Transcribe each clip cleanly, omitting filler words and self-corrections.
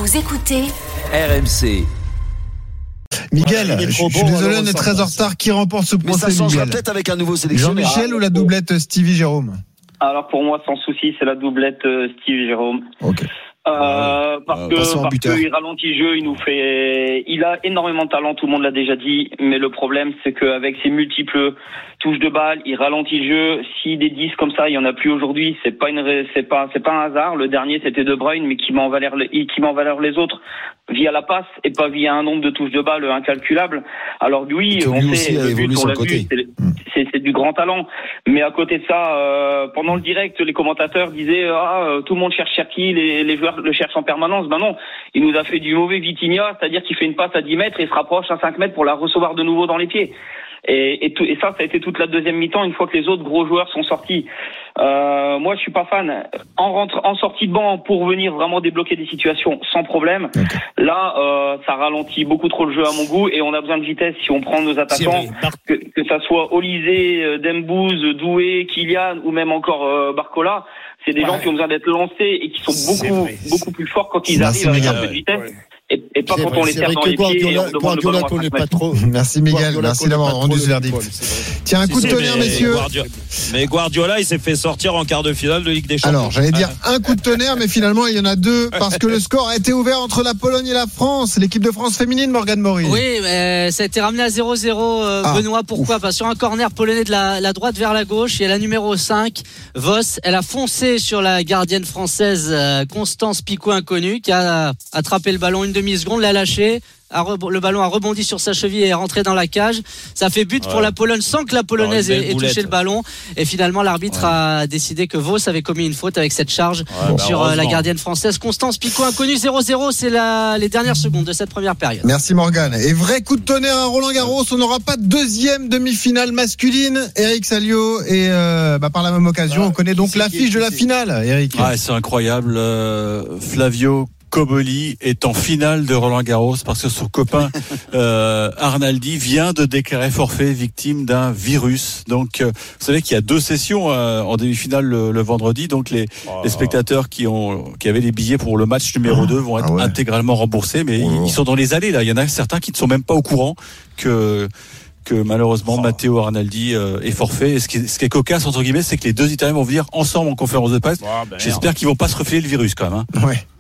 Vous écoutez RMC. Miguel, je suis désolé, on est très en retard. Qui remporte ce procès, Mais ça changera Miguel? peut-être avec un nouveau sélectionneur. Jean-Michel ou la doublette Stevie-Jérôme? Alors pour moi, sans souci, c'est la doublette Stevie-Jérôme. Ok. Parce que il ralentit le jeu, il a énormément de talent, tout le monde l'a déjà dit, mais le problème c'est qu'avec ses multiples touches de balle, il ralentit le jeu. Si des 10 comme ça, il y en a plus aujourd'hui, c'est pas un hasard. Le dernier c'était De Bruyne, mais qui met en valeur les autres via la passe et pas via un nombre de touches de balle incalculable. Alors lui, on sait, le but, on l'a vu, c'est du grand talent. Mais à côté de ça, pendant le direct, les commentateurs disaient tout le monde cherche Cherki, les joueurs le cherchent en permanence. Ben non, il nous a fait du mauvais Vitinha, c'est-à-dire qu'il fait une passe à 10 mètres et se rapproche à 5 mètres pour la recevoir de nouveau dans les pieds. Et ça a été toute la deuxième mi-temps, une fois que les autres gros joueurs sont sortis. Moi, je suis pas fan. En sortie de banc pour venir vraiment débloquer des situations sans problème. Okay. Là, ça ralentit beaucoup trop le jeu à mon goût et on a besoin de vitesse si on prend nos attaquants, que ça soit Olysée, Dembouz, Doué, Kylian ou même encore Barcola. C'est des gens qui ont besoin d'être lancés et qui sont beaucoup plus forts quand ils arrivent avec un peu de vitesse. Et pas quand on les serre dans les pieds et on demande le ballon à 5 mètres. Merci Miguel, merci d'avoir rendu ce verdict. Tiens, un coup de tonnerre, messieurs. Mais Guardiola, il s'est fait sortir en quart de finale de Ligue des Champions. Alors, j'allais dire un coup de tonnerre, mais finalement, il y en a deux, parce que le score a été ouvert entre la Pologne et la France. L'équipe de France féminine, Morgane Maury. Oui, ça a été ramené à 0-0, Benoît. Pourquoi ? Parce que sur un corner polonais de la droite vers la gauche, il y a la numéro 5, Voss. Elle a foncé sur la gardienne française, Constance Picot-Inconnue, qui a attrapé le ballon une demi-seconde, l'a lâché. Le ballon a rebondi sur sa cheville et est rentré dans la cage. Ça fait but pour la Pologne sans que la Polonaise ait touché le ballon. Et finalement, l'arbitre a décidé que Voss avait commis une faute avec cette charge sur la gardienne française. Constance Picot-Inconnue, 0-0. C'est les dernières secondes de cette première période. Merci Morgane. Et vrai coup de tonnerre à Roland-Garros. On n'aura pas de deuxième demi-finale masculine. Eric Salio. Et par la même occasion, on connaît donc l'affiche de la finale. Eric. C'est incroyable. Flavio Cobolli est en finale de Roland-Garros parce que son copain Arnaldi vient de déclarer forfait, victime d'un virus. Donc vous savez qu'il y a 2 sessions en demi-finale le vendredi. Donc les spectateurs qui avaient les billets pour le match numéro 2 vont être intégralement remboursés. Mais ils sont dans les allées là. Il y en a certains qui ne sont même pas au courant que malheureusement Matteo Arnaldi est forfait. Et ce qui est cocasse entre guillemets, c'est que les 2 Italiens vont venir ensemble en conférence de presse. J'espère qu'ils vont pas se refiler le virus quand même.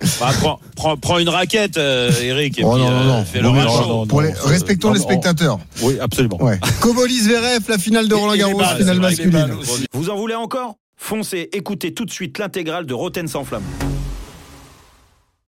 Prends une raquette, Eric. Et respectons les spectateurs. Oui, absolument. Cobolli Zverev, la finale de Roland-Garros, finale masculine. Vous en voulez encore ? Foncez, écoutez tout de suite l'intégrale de Roten sans flamme.